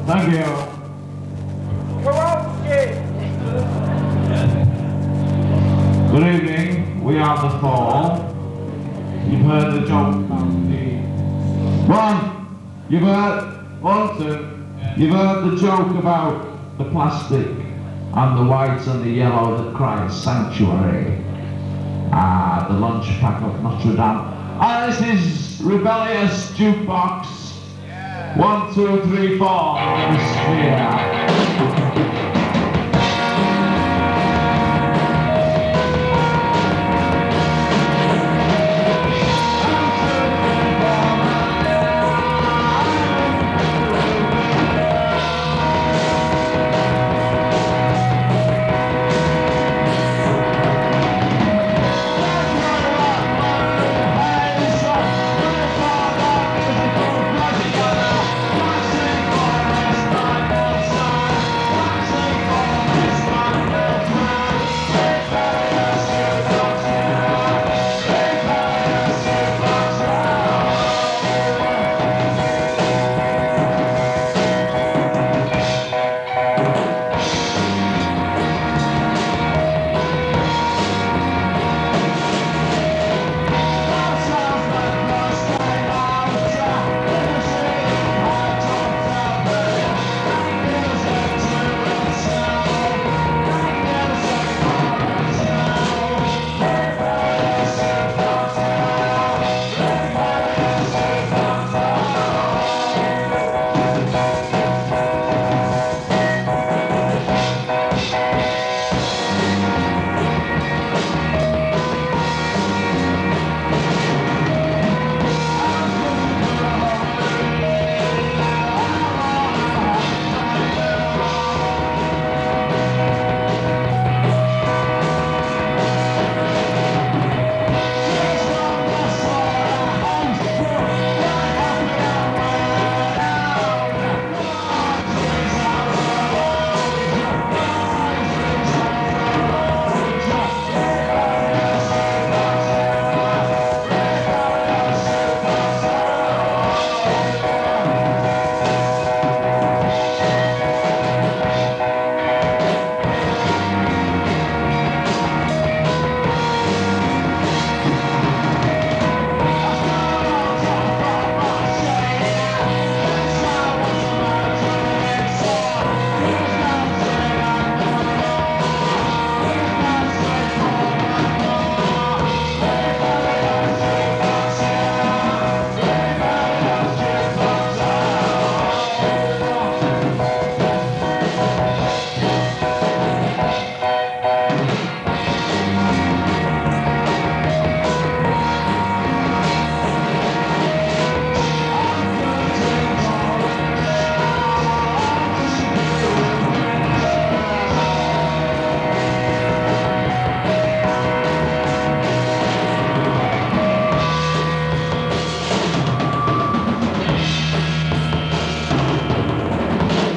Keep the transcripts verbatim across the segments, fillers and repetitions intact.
Thank you. Good evening, we are the Fall. You've heard the joke about the... One! You've heard... One, two. You've heard the joke about the plastic and the white and the yellow that cries sanctuary. Ah, the lunch pack of Notre Dame. And this is Rebellious Jukebox. One, two, three, four. Sphere.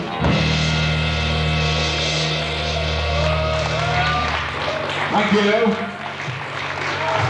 Thank you.